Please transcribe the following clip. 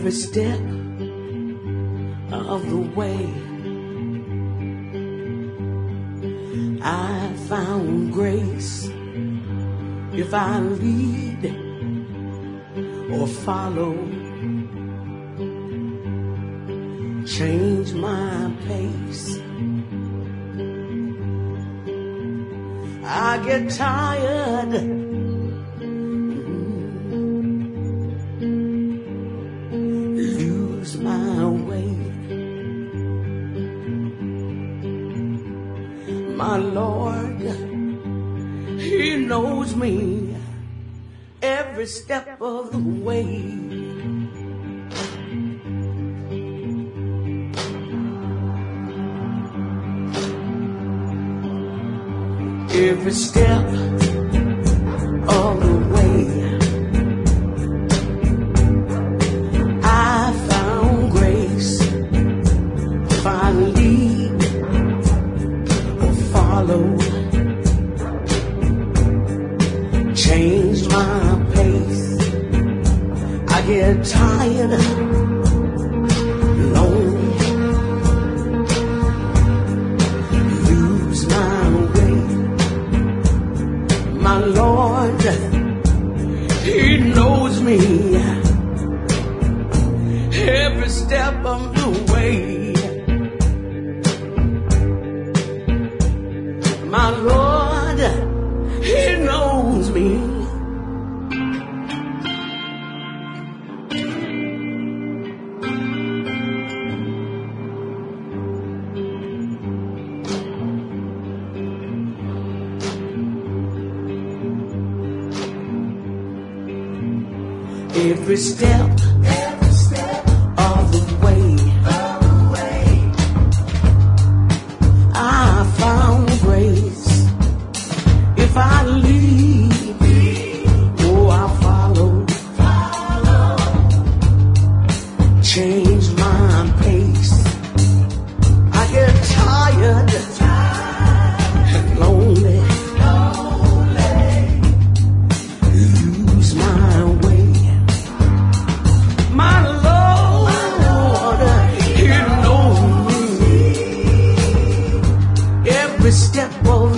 every step of the way. I found grace if I lead or follow. Change my pace. I get tired, lose my way. My Lord, He knows me every step of the way. Every step of the way, I found grace. If I lead or follow, change my pace. I get tired, lonely, lose my way. My Lord, He knows me every step of the way. My Lord, He knows me. Every step of the way, I found grace. If I lead, oh, I follow. Change my pace. I get tired and lonely, lose my way. My Lord, He knows me every step of